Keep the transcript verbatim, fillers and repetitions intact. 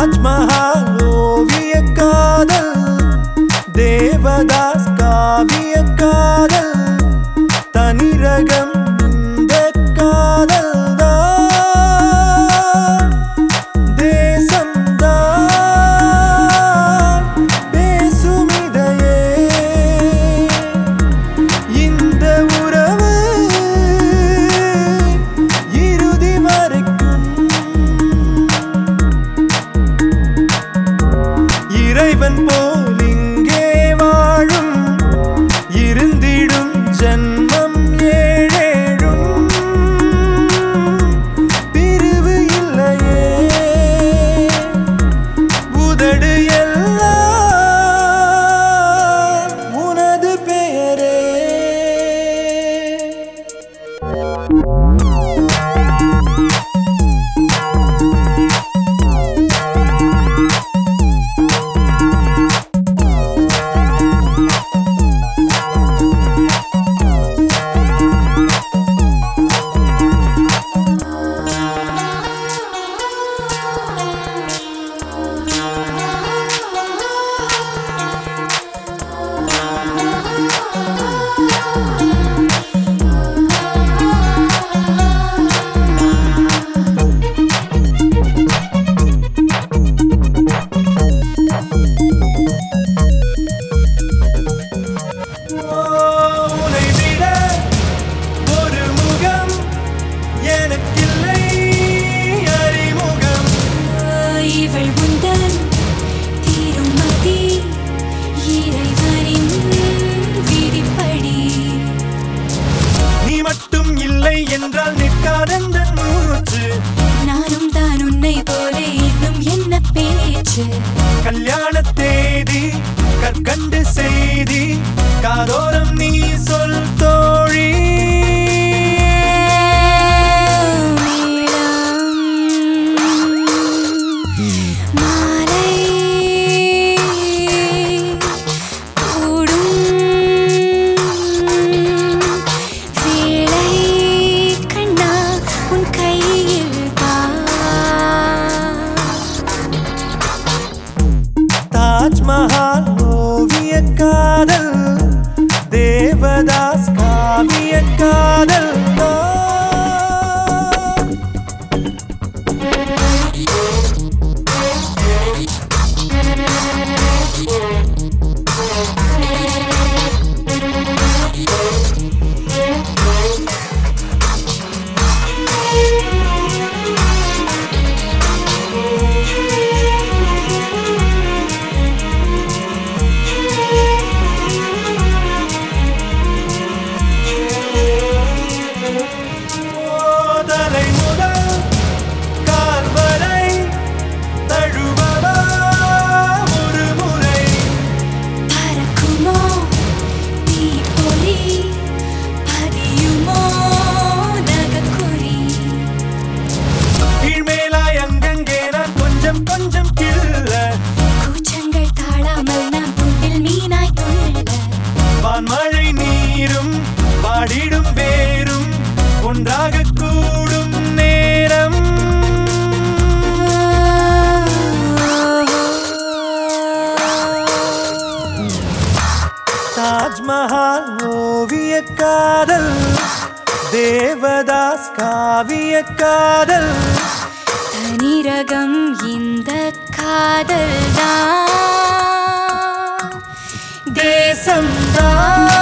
தாஜ்மஹால் ஓவிய காதல், தேவதாஸ் காவிய காதல், தனி ரகம் இந்த காதல் தான், தேசம்தான் பேசும் இதையே, இந்த உறவு இறுதி வரைக்கும். இறைவன் போல் இங்கே வாழும் இருந்திடும் ஜன்மம் ஏழேழும், பிரிவு இல்லையே உதடு எல்லாம் உனது பெயரே. என்றால் நிற்காதென்ற மூச்சு, நானும் தான் உன்னை போல இன்னும் என்ன பேச்சு. கல்யாண தேதி கற்கண்டு செய்தி காதோரம் நீ சொல் தோழி. தாஜ்மஹால் ஓவிய காதல், தேவதாஸ் காவிய காதல் தான். கொஞ்சம் கிள்ள கூச்சங்கள் தாழாமல் நாம் துண்டில் மீனாய் துள்ள, வான்மழை நீரும் பாடிடும் வேரும் ஒன்றாக கூடும் நேரம். தாஜ்மஹால் ஓவிய காதல், தேவதாஸ் காவிய காதல், தனி ரகம் இந்த காதல் தான், தேசம் தான்.